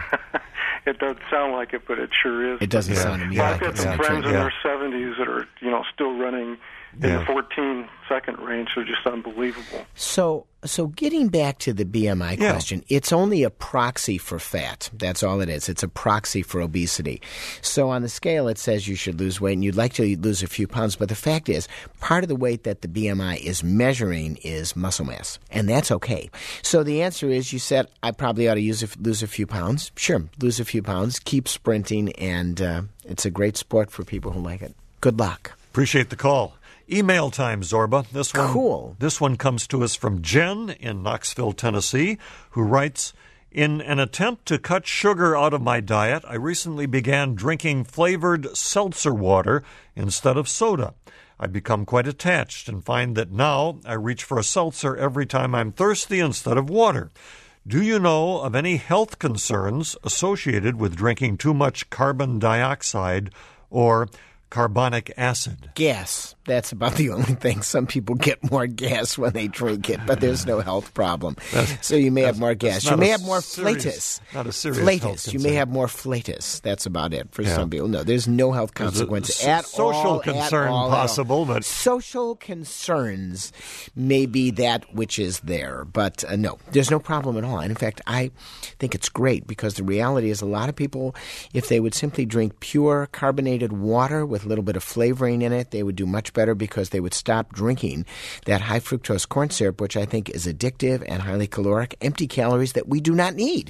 It doesn't sound like it, but it sure is. It doesn't yeah. sound to me yeah. like I've it. got some yeah. friends in yeah. their seventies that are, you know, still running in Yeah. the fourteen second range. They're just unbelievable. So, so getting back to the B M I Yeah. question, it's only a proxy for fat. That's all it is. It's a proxy for obesity. So on the scale, it says you should lose weight, and you'd like to lose a few pounds. But the fact is, part of the weight that the B M I is measuring is muscle mass, and that's okay. So the answer is, you said, I probably ought to use a, lose a few pounds. Sure, lose a few pounds, keep sprinting, and uh, it's a great sport for people who like it. Good luck. Appreciate the call. Email time, Zorba. This one, Cool. This one comes to us from Jen in Knoxville, Tennessee, who writes, in an attempt to cut sugar out of my diet, I recently began drinking flavored seltzer water instead of soda. I've become quite attached and find that now I reach for a seltzer every time I'm thirsty instead of water. Do you know of any health concerns associated with drinking too much carbon dioxide or carbonic acid? Gas. That's about the only thing. Some people get more gas when they drink it, but there's no health problem. That's, so you may have more gas. You may have more serious, flatus. Not a serious flatus. health You concern. may have more flatus. That's about it for Yeah. some people. No, there's no health consequences There's a at social all. concern at all, possible, at all. but social concerns may be that which is there, but uh, no, there's no problem at all. And in fact, I think it's great because the reality is a lot of people, if they would simply drink pure carbonated water with a little bit of flavoring in it, they would do much better because they would stop drinking that high fructose corn syrup, which I think is addictive and highly caloric, empty calories that we do not need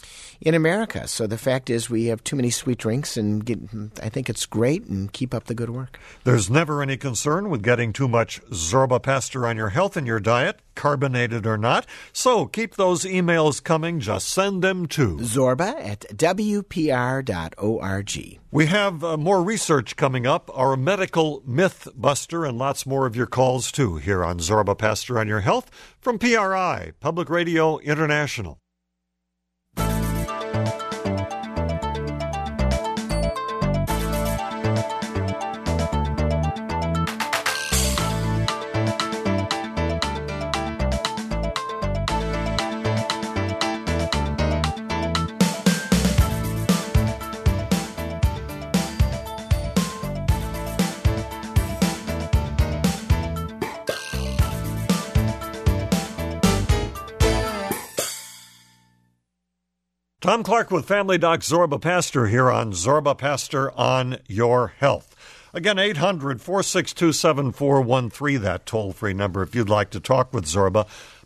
in America. So the fact is we have too many sweet drinks, and get, I think it's great, and keep up the good work. there's never any concern with getting too much Zorba Pastor on your health and your diet, carbonated or not. So keep those emails coming. Just send them to Zorba at W P R dot org. We have uh, more research coming up, our medical myth buster, and lots more of your calls, too, here on Zorba Pastor on Your Health from P R I, Public Radio International. Tom Clark with Family Doc Zorba Pastor here on Zorba Pastor on Your Health. Again, eight hundred, four six two, seven four one three, that toll-free number if you'd like to talk with Zorba.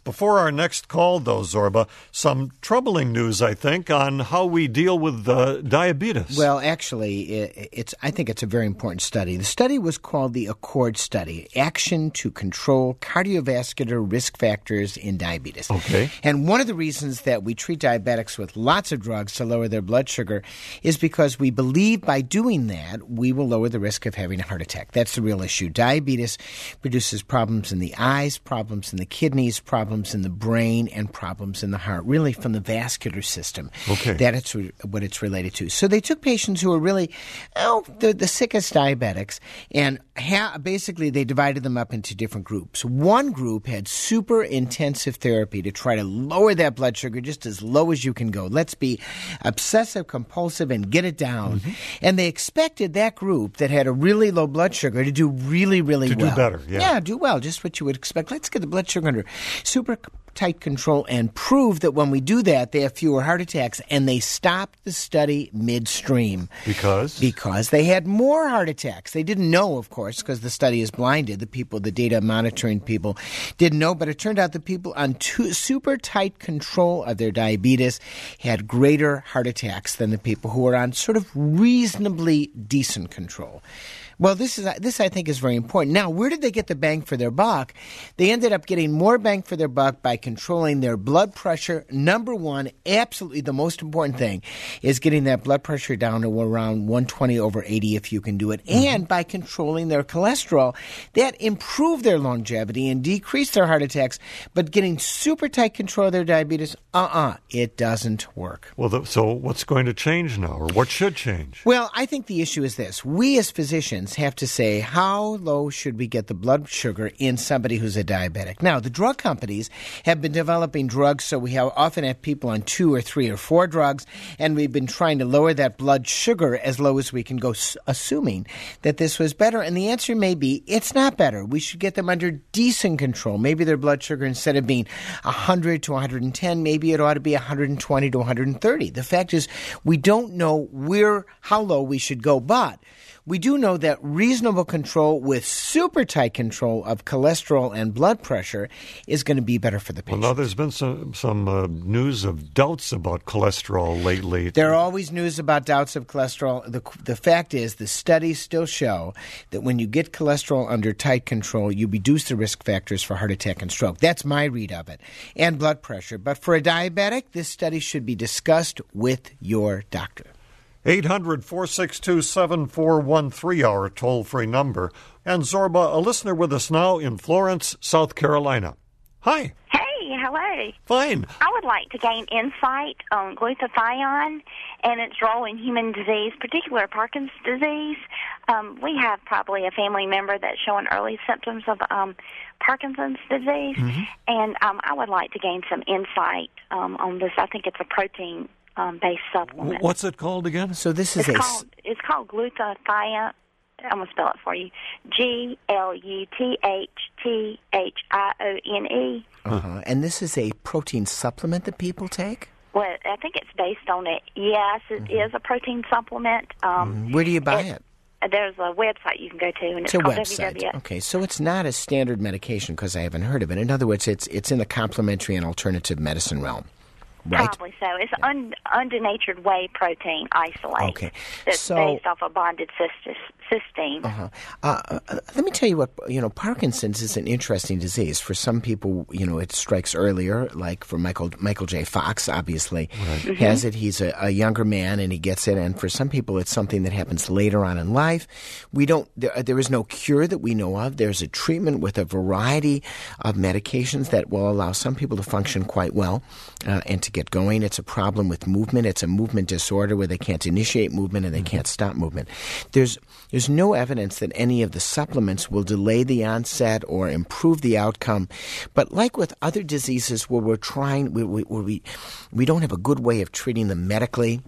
Before our next call, though, Zorba, some troubling news, I think, on how we deal with uh, diabetes. Well, actually, it's I think it's a very important study. The study was called the ACCORD study, Action to Control Cardiovascular Risk Factors in Diabetes. Okay. And one of the reasons that we treat diabetics with lots of drugs to lower their blood sugar is because we believe by doing that, we will lower the risk of having a heart attack. That's the real issue. Diabetes produces problems in the eyes, problems in the kidneys, problems in the brain, and problems in the heart, really from the vascular system. Okay. That it's re- what it's related to. So they took patients who were really, oh, the, the sickest diabetics, and ha- basically they divided them up into different groups. One group had super intensive therapy to try to lower that blood sugar just as low as you can go. Let's be obsessive compulsive and get it down. Mm-hmm. And they expected that group that had a really low blood sugar to do really, really to well. To do better, yeah. Yeah, do well, just what you would expect. Let's get the blood sugar under super tight control and prove that when we do that, they have fewer heart attacks. And they stopped the study midstream. Because? Because they had more heart attacks. They didn't know, of course, because the study is blinded. The people, the data monitoring people didn't know. But it turned out the people on two, super tight control of their diabetes had greater heart attacks than the people who were on sort of reasonably decent control. Well, this is this I think is very important. Now, where did they get the bang for their buck? They ended up getting more bang for their buck by controlling their blood pressure. Number one, absolutely the most important thing is getting that blood pressure down to around one twenty over eighty if you can do it. Mm-hmm. And by controlling their cholesterol, that improved their longevity and decreased their heart attacks. But getting super tight control of their diabetes, uh-uh, it doesn't work. Well, the, so what's going to change now, or what should change? Well, I think the issue is this. We as physicians have to say, how low should we get the blood sugar in somebody who's a diabetic? Now, the drug companies have been developing drugs, so we have often have people on two or three or four drugs, and we've been trying to lower that blood sugar as low as we can go, assuming that this was better. And the answer may be, it's not better. We should get them under decent control. Maybe their blood sugar, instead of being one hundred to one hundred ten, maybe it ought to be one hundred twenty to one hundred thirty. The fact is, we don't know where, how low we should go, but we do know that reasonable control with super tight control of cholesterol and blood pressure is going to be better for the patient. Well, now there's been some some uh, news of doubts about cholesterol lately. There are always news about doubts of cholesterol. The, the fact is, the studies still show that when you get cholesterol under tight control, you reduce the risk factors for heart attack and stroke. That's my read of it. And blood pressure. But for a diabetic, this study should be discussed with your doctor. eight hundred, four six two, seven four one three, our toll-free number. And Zorba, a listener with us now in Florence, South Carolina. Hi. Hey, hello. Fine. I would like to gain insight on glutathione and its role in human disease, particularly Parkinson's disease. Um, we have probably a family member that's showing early symptoms of um, Parkinson's disease, mm-hmm. and um, I would like to gain some insight um, on this. I think it's a protein Um, based supplement. What's it called again? So this is it's a called, it's called glutathione. I'm going to spell it for you. G L U T H T H I O N E. Uh-huh. And this is a protein supplement that people take? Well, I think it's based on it. Yes, it mm-hmm. is a protein supplement. Um, mm-hmm. Where do you buy it? it? There's a website you can go to, and it's, it's a called website. W W W. Okay, so it's not a standard medication because I haven't heard of it. In other words, it's it's in the complementary and alternative medicine realm. Right? Probably so. It's yeah. un, undenatured whey protein isolate. Okay. That's so, based off of bonded cysteine. Uh-huh. Uh, uh, let me tell you what, you know, Parkinson's is an interesting disease. For some people, you know, it strikes earlier, like for Michael Michael J. Fox, obviously, right. mm-hmm. has it. He's a, a younger man and he gets it. And for some people, it's something that happens later on in life. We don't, there, there is no cure that we know of. There's a treatment with a variety of medications that will allow some people to function quite well uh, and to get going. It's a problem with movement. It's a movement disorder where they can't initiate movement and they mm-hmm. can't stop movement. There's there's no evidence that any of the supplements will delay the onset or improve the outcome. But like with other diseases where we're trying, where we, where we, we don't have a good way of treating them medically,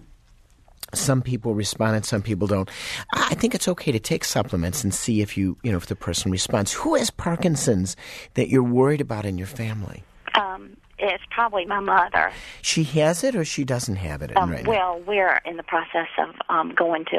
some people respond and some people don't. I think it's okay to take supplements and see if you, you know, if the person responds. Who has Parkinson's that you're worried about in your family? Um, it's probably my mother. She has it or she doesn't have it Um, right well, now? we're in the process of um, going to a,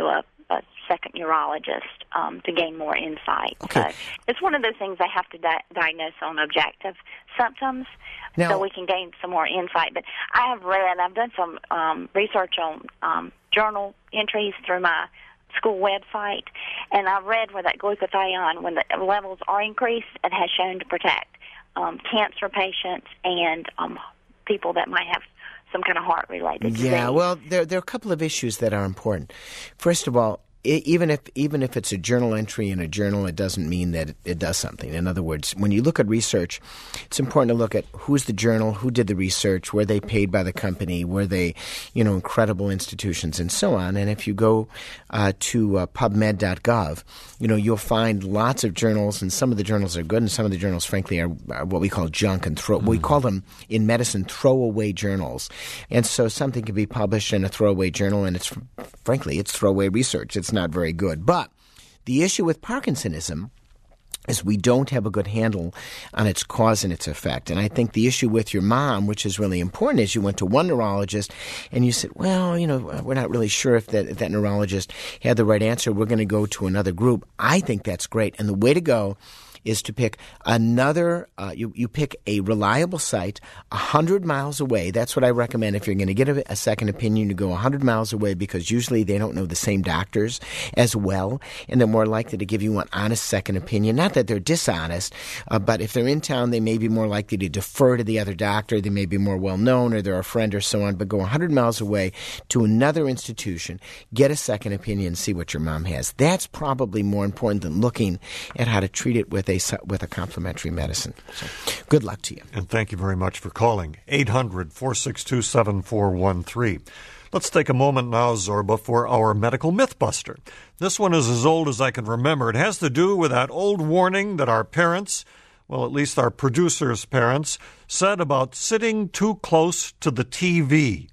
a second neurologist um, to gain more insight. Okay. So it's one of those things they have to di- diagnose on objective symptoms Now, so we can gain some more insight. But I have read, I've done some um, research on um, journal entries through my school website, and I've read where that glutathione, when the levels are increased, it has shown to protect um, cancer patients and um, people that might have some kind of heart-related disease. Yeah, well, there there are a couple of issues that are important. First of all, I, even if even if it's a journal entry in a journal, it doesn't mean that it, it does something. In other words, when you look at research, it's important to look at who's the journal, who did the research, were they paid by the company, were they, you know, incredible institutions, and so on. And if you go uh, to uh, pub med dot gov, you know, you'll find lots of journals, and some of the journals are good, and some of the journals, frankly, are, are what we call junk and throw. Mm. We call them in medicine throwaway journals. And so something can be published in a throwaway journal, and it's frankly it's throwaway research. It's not very good. But the issue with Parkinsonism is we don't have a good handle on its cause and its effect. And I think the issue with your mom, which is really important, is you went to one neurologist and you said, well, you know, we're not really sure if that, if that neurologist had the right answer. We're going to go to another group. I think that's great. And the way to go is to pick another, uh, you, you pick a reliable site one hundred miles away. That's what I recommend if you're going to get a, a second opinion, to go one hundred miles away, because usually they don't know the same doctors as well, and they're more likely to give you an honest second opinion. Not that they're dishonest, uh, but if they're in town, they may be more likely to defer to the other doctor. They may be more well-known, or they're a friend or so on, but go one hundred miles away to another institution, get a second opinion, see what your mom has. That's probably more important than looking at how to treat it with a, with a complementary medicine. So, good luck to you. And thank you very much for calling. eight hundred, four six two, seven four one three. Let's take a moment now, Zorba, for our medical mythbuster. This one is as old as I can remember. It has to do with that old warning that our parents, well, at least our producers' parents, said about sitting too close to the T V.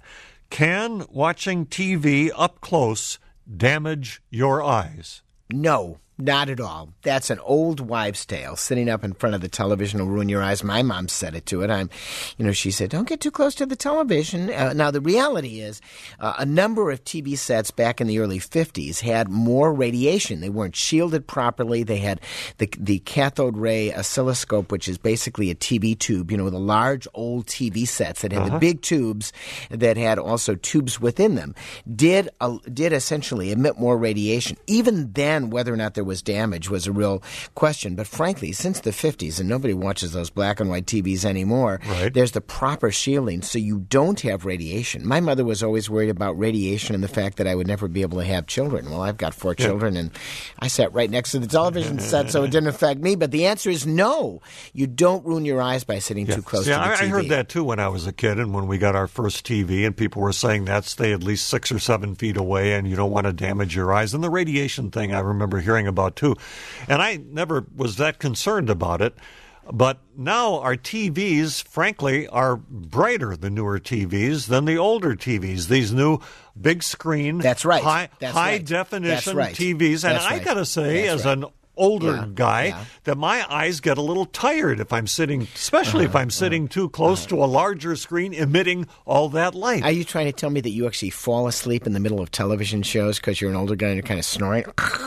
Can watching T V up close damage your eyes? No. Not at all. That's an old wives' tale. Sitting up in front of the television will ruin your eyes. My mom said it to it. I'm, you know, she said, don't get too close to the television. Uh, now, the reality is uh, a number of T V sets back in the early fifties had more radiation. They weren't shielded properly. They had the the cathode ray oscilloscope, which is basically a T V tube, you know, the large old T V sets that had uh-huh. the big tubes that had also tubes within them, did uh, did essentially emit more radiation. Even then, whether or not there was damage was a real question. But frankly, since the fifties, and nobody watches those black and white T Vs anymore, right. There's the proper shielding so you don't have radiation. My mother was always worried about radiation and the fact that I would never be able to have children. Well, I've got four yeah. children, and I sat right next to the television set, so it didn't affect me. But the answer is no. You don't ruin your eyes by sitting yeah. too close yeah, to the I, T V. I heard that, too, when I was a kid, and when we got our first T V, and people were saying that stay at least six or seven feet away, and you don't want to damage your eyes. And the radiation thing I remember hearing about, too. And I never was that concerned about it. But now our T Vs, frankly, are brighter, the newer T Vs, than the older T Vs. These new big screen, That's right. high, That's high right. definition That's right. T Vs. And That's I right. got to say, That's as right. an older yeah. guy, yeah. that my eyes get a little tired if I'm sitting, especially uh-huh. if I'm sitting uh-huh. too close uh-huh. to a larger screen emitting all that light. Are you trying to tell me that you actually fall asleep in the middle of television shows because you're an older guy and you're kind of snoring?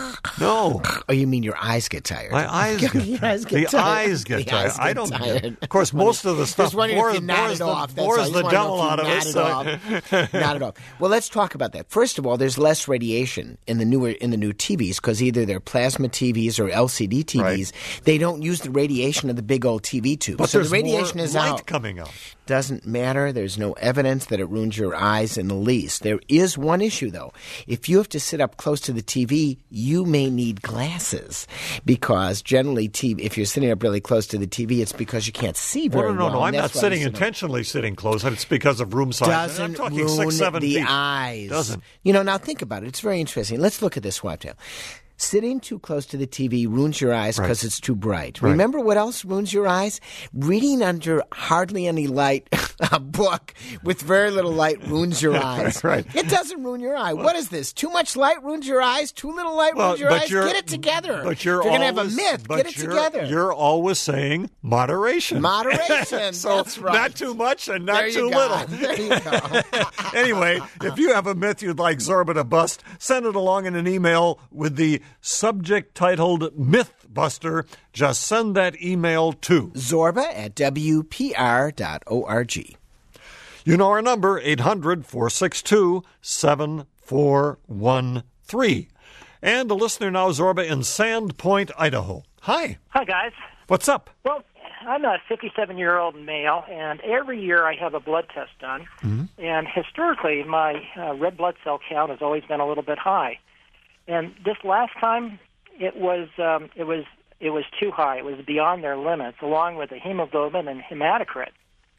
No. Oh, you mean your eyes get tired? My eyes get tired. eyes get the tired. eyes get the tired. Eyes get I don't tired. Of course, most of the stuff bores, bores, bores the, off. bores the devil out of it. So. Not at all. Well, let's talk about that. First of all, there's less radiation in the newer in the new T Vs because either they're plasma T Vs or L C D T Vs. Right. They don't use the radiation of the big old T V tubes. But so there's the radiation more is light out. coming out. Doesn't matter. There's no evidence that it ruins your eyes in the least. There is one issue, though. If you have to sit up close to the T V, you may need glasses because generally, T V, if you're sitting up really close to the T V, it's because you can't see very well. No, no, no. well. I'm not sitting intentionally sitting close. It's because of room size. Doesn't I'm talking ruin six, seven the feet. eyes. Doesn't. You know, now think about it. It's very interesting. Let's look at this swap tail. Sitting too close to the T V ruins your eyes because Right. it's too bright. Right. Remember what else ruins your eyes? Reading under hardly any light, a book with very little light ruins your eyes. Right. It doesn't ruin your eye. What is this? Too much light ruins your eyes? Too little light Well, ruins your but eyes? you're- Get it together. But you're if you're going to have a always- myth, but get it you're- together. You're always saying moderation. Moderation. so That's right. not too much and not There you too go. little. There you go. Anyway, if you have a myth you'd like Zorba to bust, send it along in an email with the subject titled Mythbuster. Just send that email to Zorba at W P R dot org. You know our number, eight hundred, four six two, seven four one three. And a listener now, Zorba, in Sandpoint, Idaho. Hi. Hi, guys. What's up? Well, I'm a fifty-seven-year-old male, and every year I have a blood test done. Mm-hmm. And historically, my uh, red blood cell count has always been a little bit high. And this last time, it was um, it was it was too high. It was beyond their limits, along with the hemoglobin and hematocrit.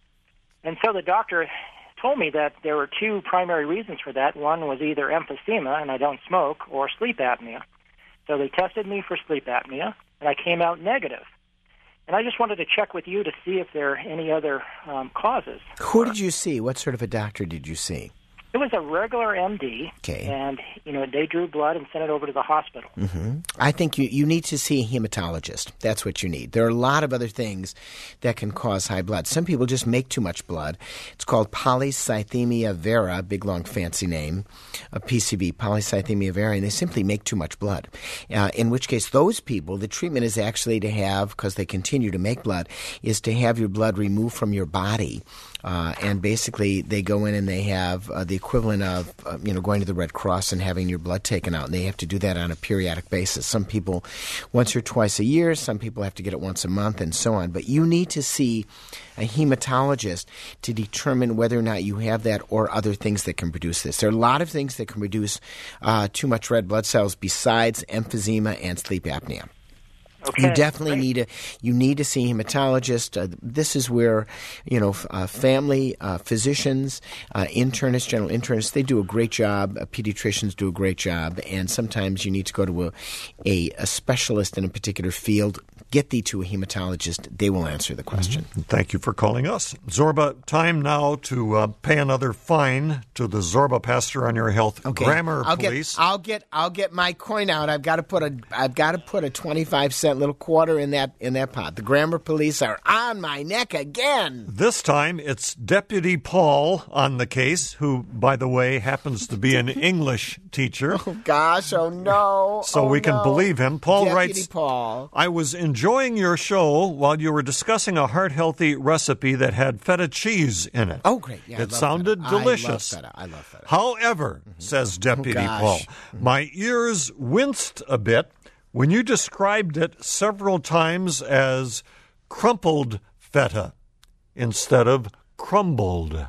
And so the doctor told me that there were two primary reasons for that. One was either emphysema, and I don't smoke, or sleep apnea. So they tested me for sleep apnea, and I came out negative. And I just wanted to check with you to see if there are any other um, causes. Who did you see? What sort of a doctor did you see? It was a regular M D, Okay. and you know they drew blood and sent it over to the hospital. Mm-hmm. I think you, you need to see a hematologist. That's what you need. There are a lot of other things that can cause high blood. Some people just make too much blood. It's called polycythemia vera, big long fancy name, a P C V, polycythemia vera, and they simply make too much blood. Uh, in which case, those people, the treatment is actually to have, because they continue to make blood, is to have your blood removed from your body. Uh, and basically, they go in and they have uh, the equivalent of, uh, you know, going to the Red Cross and having your blood taken out. And they have to do that on a periodic basis. Some people once or twice a year. Some people have to get it once a month and so on. But you need to see a hematologist to determine whether or not you have that or other things that can produce this. There are a lot of things that can produce uh, too much red blood cells besides emphysema and sleep apnea. Okay, you definitely great. need a you need to see a hematologist. Uh, this is where you know f- uh, family uh, physicians, uh, internists, general internists, they do a great job. Uh, pediatricians do a great job, and sometimes you need to go to a, a a specialist in a particular field. Get thee to a hematologist; they will answer the question. Mm-hmm. Thank you for calling us, Zorba. Time now to uh, pay another fine to the Zorba Pastor on Your Health Okay. Grammar I'll Police. Get, I'll get I'll get my coin out. I've got to put a I've got to put a twenty-five cent little quarter in that in that pot. The grammar police are on my neck again. This time it's Deputy Paul on the case, who, by the way, happens to be an English teacher. Oh gosh! Oh no! So oh, we can no. believe him. Paul Deputy writes, Paul. I was enjoying your show while you were discussing a heart-healthy recipe that had feta cheese in it. Oh, great. Yeah, I it love sounded feta. delicious. I love feta. I love feta. However, says Deputy Oh, gosh. Paul, my ears winced a bit when you described it several times as crumpled feta instead of crumbled.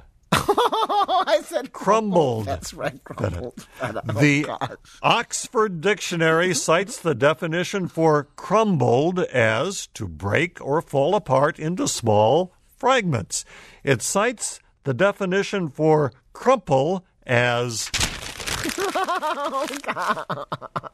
I said Crumbled. That's right, crumbled. Feta. Oh, The gosh. Oxford Dictionary cites the definition for crumbled as to break or fall apart into small fragments. It cites the definition for crumple as Oh, God.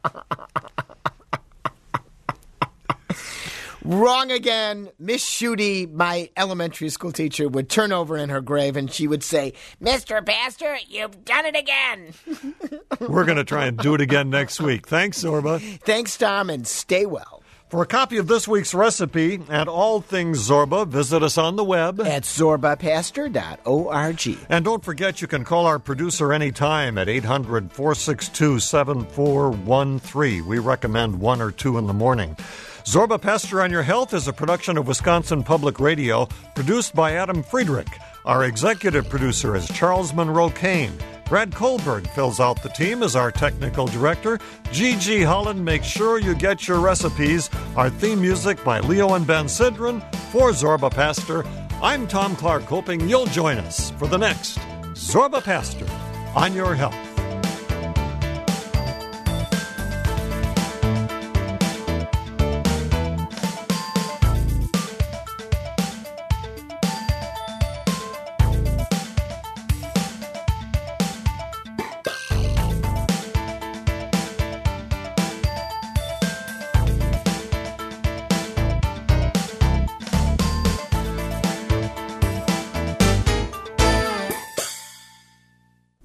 Wrong again. Miss Shooty, my elementary school teacher, would turn over in her grave and she would say, Mister Pastor, you've done it again. we're going to try and do it again next week. Thanks, Zorba. Thanks, Tom, and stay well. For a copy of this week's recipe and all things Zorba, visit us on the web at zorba pastor dot org. And don't forget, you can call our producer anytime at eight hundred, four six two, seven four one three. We recommend one or two in the morning. Zorba Pastor on Your Health is a production of Wisconsin Public Radio, produced by Adam Friedrich. Our executive producer is Charles Monroe Kane. Brad Kohlberg fills out the team as our technical director. Gigi Holland makes sure you get your recipes. Our theme music by Leo and Ben Sidran. For Zorba Pastor, I'm Tom Clark, hoping you'll join us for the next Zorba Pastor on Your Health.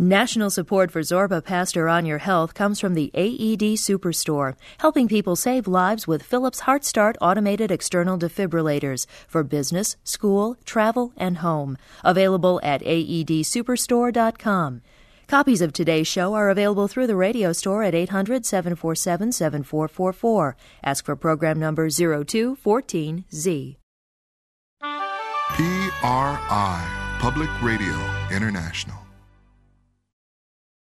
National support for Zorba Pastor On Your Health comes from the A E D Superstore, helping people save lives with Philips HeartStart automated external defibrillators for business, school, travel, and home. Available at A E D superstore dot com. Copies of today's show are available through the radio store at eight hundred, seven four seven, seven four four four. Ask for program number zero two one four Z. P R I, Public Radio International.